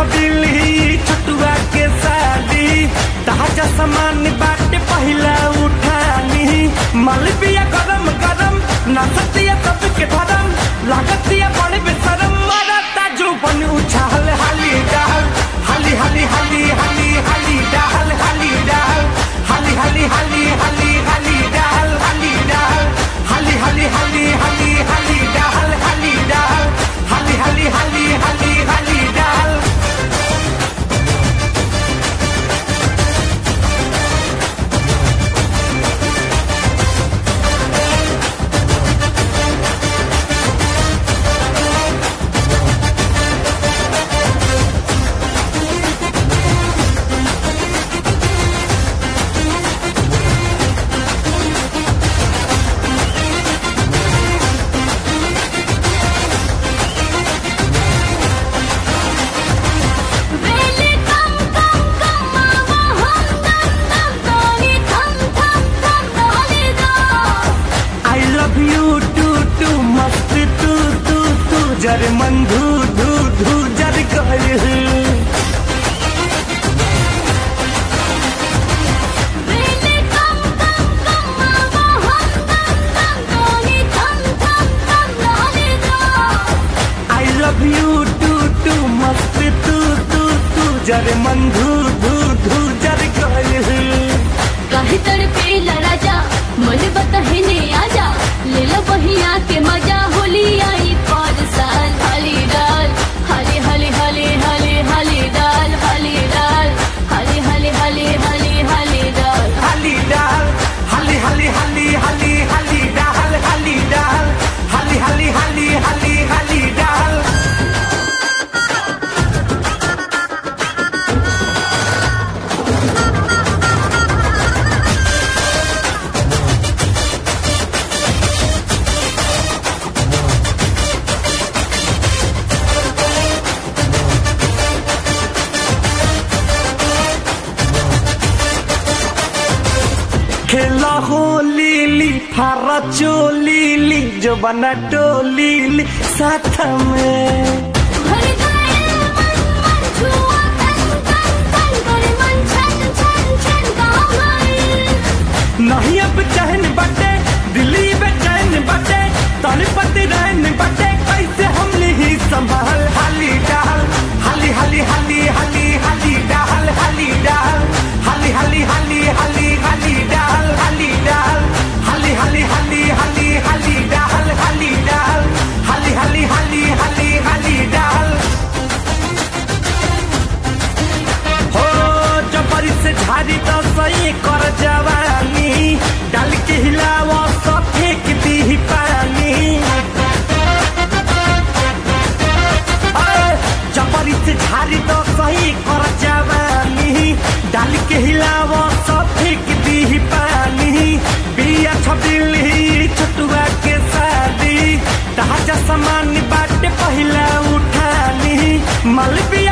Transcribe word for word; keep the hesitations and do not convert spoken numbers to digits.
छबिली छटुआ के साली ताजा सामान बाटे पहिला उठानी मलबिया गरम गरम नसतिया सबके धरम लागतिया बड़े बेसरम मरता जुबन उछाल हाली डाल हाली हाली हाली हाली हाली डाल हाली डाल हाली हाली हाली हाली हाली डाल हाली डाल हाली हाली हाली हाली हाली डाल हाली डाल हाली हाली हाली हाली हाली डाल जर मन धू धू धू जर कर I love you too too मस्त तू तू तू जर मन धू धू धू जर कर कहीं तड़पेला राजा मन बतहने आजा ले लो बहिया के मजा होली आई पाँच साल हाली डाल हाली हाली हाली हाली हाली डाल हाली डाल हाली हाली हाली हाली हाली डाल हाली डाल हाली हाली हाली हाली हाली डाल हाली डाल हाली हाली हाली हाली हाली डाल खेला हो लीली फारा चोलीली जो बना टोलीली साथ में भर गए मन मन छुआ तन तन तन करे मन छन छन छन गाँव गए नहीं अब चहन बटे दिल्ली बेचैन बटे तड़पती रहन बटे कैसे हम ही संभाल हाली डाल हाली हाली हाली हाली हाली डाल हाली डाल हाली हाली हाली हाली हाली डाल हाली डाल हाली हाली हाली हाली हाली डाल हाली डाल हाली हाली हाली हाली हाली डाल हो जबरी से झाड़ी तो सही कर जवानी डाल के हिलावा सब फेंक दी पानी जबरी से झाड़ी तो सही कर जवानी डाल के हिलावा सब फेंक दी पानी बिया छबिली छटुआ के साली ताजा सामान बाटे पहिला उठानी मलबी